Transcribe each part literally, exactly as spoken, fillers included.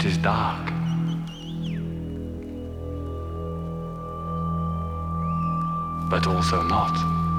is dark. But also not.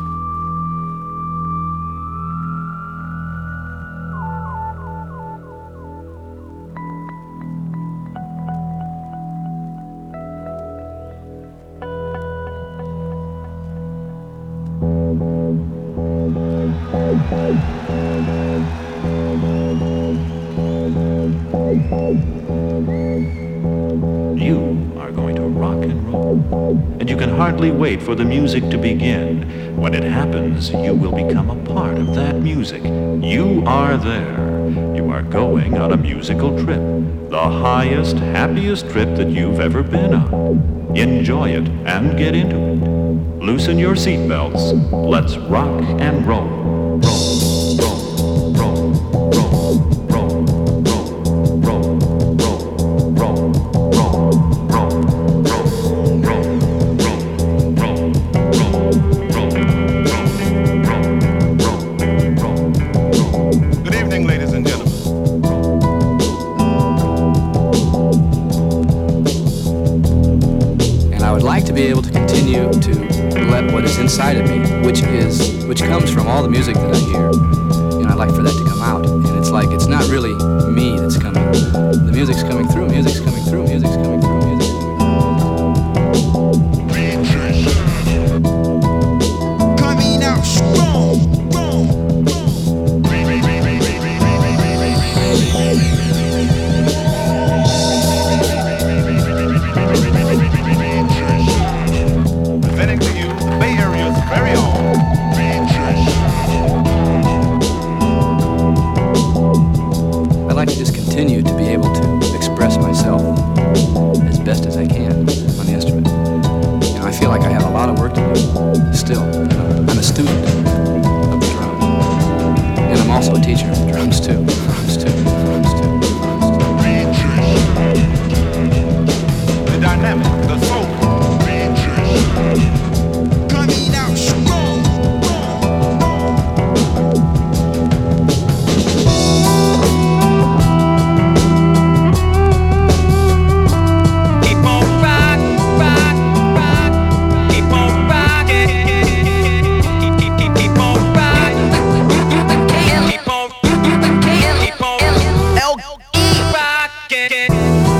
You are going to rock and roll, and you can hardly wait for the music to begin. When it happens, you will become a part of that music. You are there. You are going on a musical trip, the highest, happiest trip that you've ever been on. Enjoy it and get into it. Loosen your seatbelts. Let's rock and roll. Inside of me, which is which comes from all the music that I hear, and I'd like for that to come out. And it's like it's not really me that's coming. The music's coming through. Music's coming through. Music's coming through. Music's coming out strong. Presenting to you the Bay Area's very own. I'd like to just continue to be able to express myself as best as I can on the instrument. You know, I feel like I have a lot of work to do still. You know, I'm a student of the drums, and I'm also a teacher of the drums too. Drums too. Drums too. The dynamic, the soul. Coming out strong. Keep on rock, rock, rock. Keep on rocking. Keep, keep, keep, keep on rocking. Keep on, keep on, L E rocking.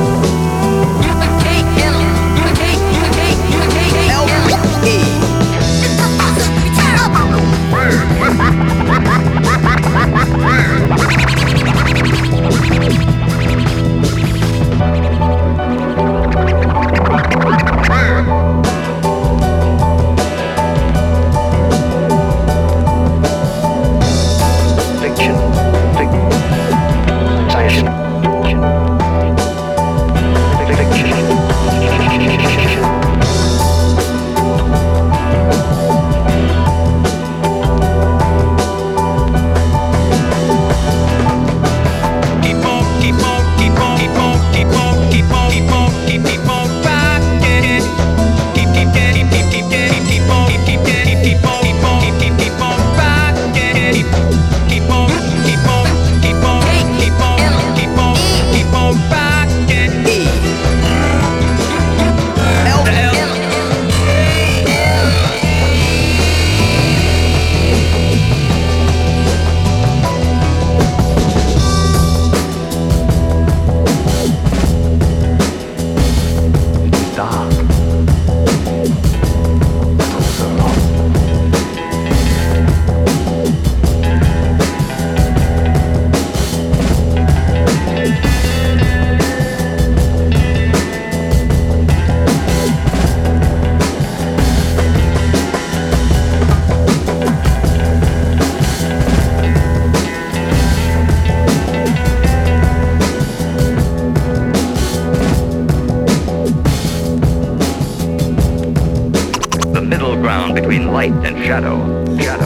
Fiction, fic, science, between light and shadow. shadow.